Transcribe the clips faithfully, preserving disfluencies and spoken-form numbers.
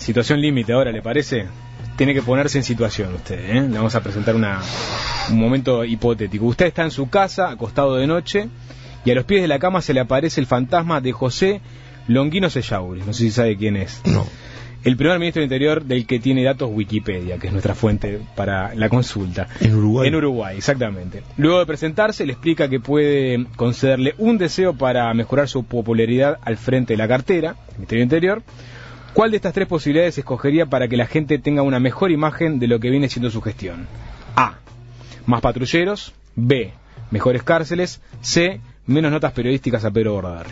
situación límite ahora, ¿le parece? Tiene que ponerse en situación usted, ¿eh? Le vamos a presentar una, un momento hipotético. Usted está en su casa, acostado de noche, y a los pies de la cama se le aparece el fantasma de José Longuino Sellauri. No sé si sabe quién es. No. El primer ministro del Interior del que tiene datos Wikipedia, que es nuestra fuente para la consulta. En Uruguay. En Uruguay, exactamente. Luego de presentarse, le explica que puede concederle un deseo para mejorar su popularidad al frente de la cartera, del Ministerio del Interior. ¿Cuál de estas tres posibilidades escogería para que la gente tenga una mejor imagen de lo que viene siendo su gestión? A. Más patrulleros. B. Mejores cárceles. C. Menos notas periodísticas a Pedro Bordaberry.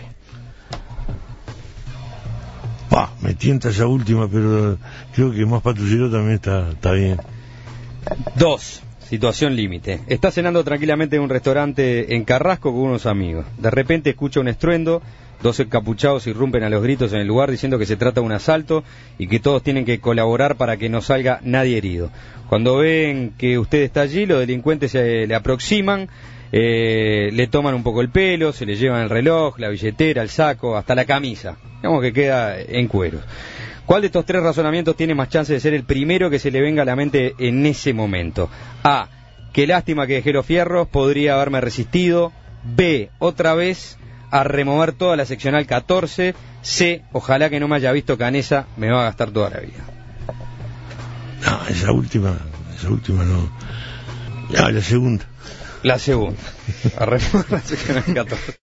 Pa, me tienta esa última, pero creo que más patrullero también está, está bien. Dos. Situación límite. Está cenando tranquilamente en un restaurante en Carrasco con unos amigos. De repente escucha un estruendo. Dos encapuchados irrumpen a los gritos en el lugar diciendo que se trata de un asalto y que todos tienen que colaborar para que no salga nadie herido. Cuando ven que usted está allí, los delincuentes se le aproximan, eh, le toman un poco el pelo, se le llevan el reloj, la billetera, el saco, hasta la camisa. Digamos que queda en cueros. ¿Cuál de estos tres razonamientos tiene más chance de ser el primero que se le venga a la mente en ese momento? A. Qué lástima que dejé los fierros, podría haberme resistido. B. Otra vez a remover toda la seccional catorce. C. Ojalá que no me haya visto Canesa, me va a gastar toda la vida. No, esa última, esa última no. Ya, la segunda. La segunda. A remover la seccional catorce.